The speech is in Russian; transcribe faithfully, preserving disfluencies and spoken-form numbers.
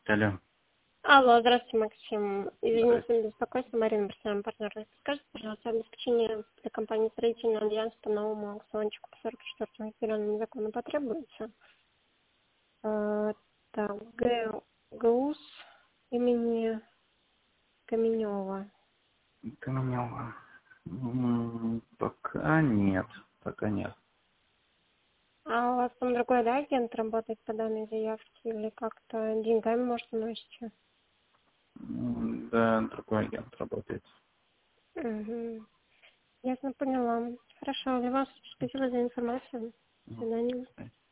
Алло. Алло, здравствуйте, Максим. Извините Здрасте. за беспокойство, Марина Барсовна, партнер. Скажите, пожалуйста, обеспечение для компании строительного альянса по новому аукциончику по сорок четвёртому федеральному закону потребуется? А, так, Г- ГУС имени Каменева. Каменева. М, Пока нет. Пока нет. А у вас там другой, да, агент работает по данной заявке или как-то деньгами, может, носите? М, Да, другой агент работает. Угу. Ясно, поняла. Хорошо, для вас спасибо за информацию. До Мгм. свидания.